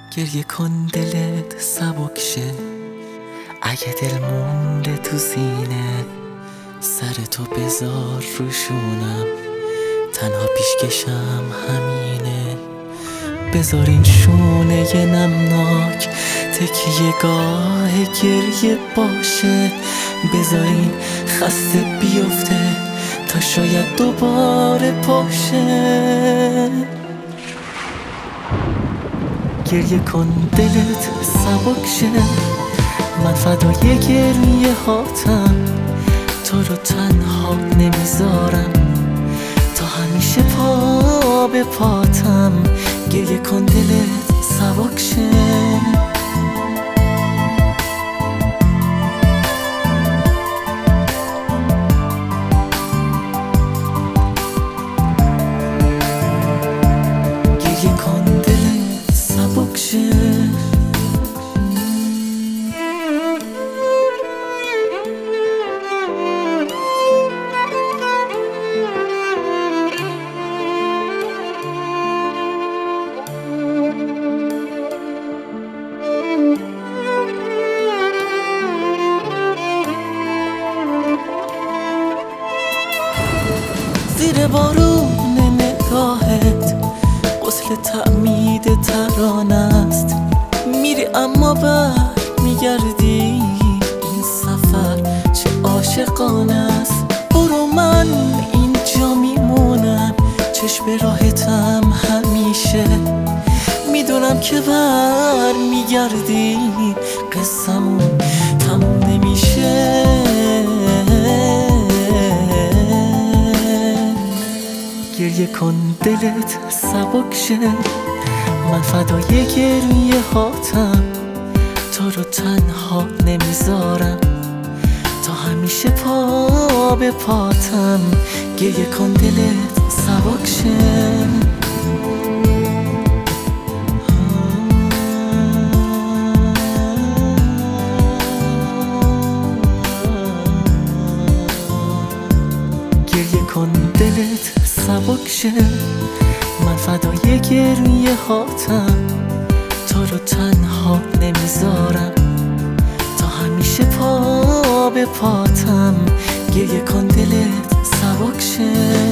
گریه کن دلت سبک شه، اگه دل مونده تو سینه سر تو بذار روشونم، تنها پیشکشم همینه. بذار این شونه نمناک تکیه گاه گریه باشه، بذار این خسته بیفته تا شاید دوباره پاشه. گریه کن دلت سبک شه، من فدای گریه هاتم، تو رو تنها نمیذارم، تا همیشه پا به پاتم. گریه کن دلت سبک شه. گریه کن دلت سبک شه. زیر بارون نگاهت غسل تعمید ترانه است، میری اما بر میگردی، این سفر چه عاشقانه است. برو من اینجا میمونم، چشم راحتم همیشه، میدونم که بر میگردی، قصمون تموم نمیشه. گریه کن دلت سبک شه، من فدای گریه هاتم، تو رو تنها نمیذارم، تا همیشه پا به پاتم. گریه کن دلت سبک شه. گریه کن دلت سبک شه، من فدای گریه هاتم، تو رو تنها نمیذارم، تا همیشه پا به پاتم. گریه کن دلت سبک شه.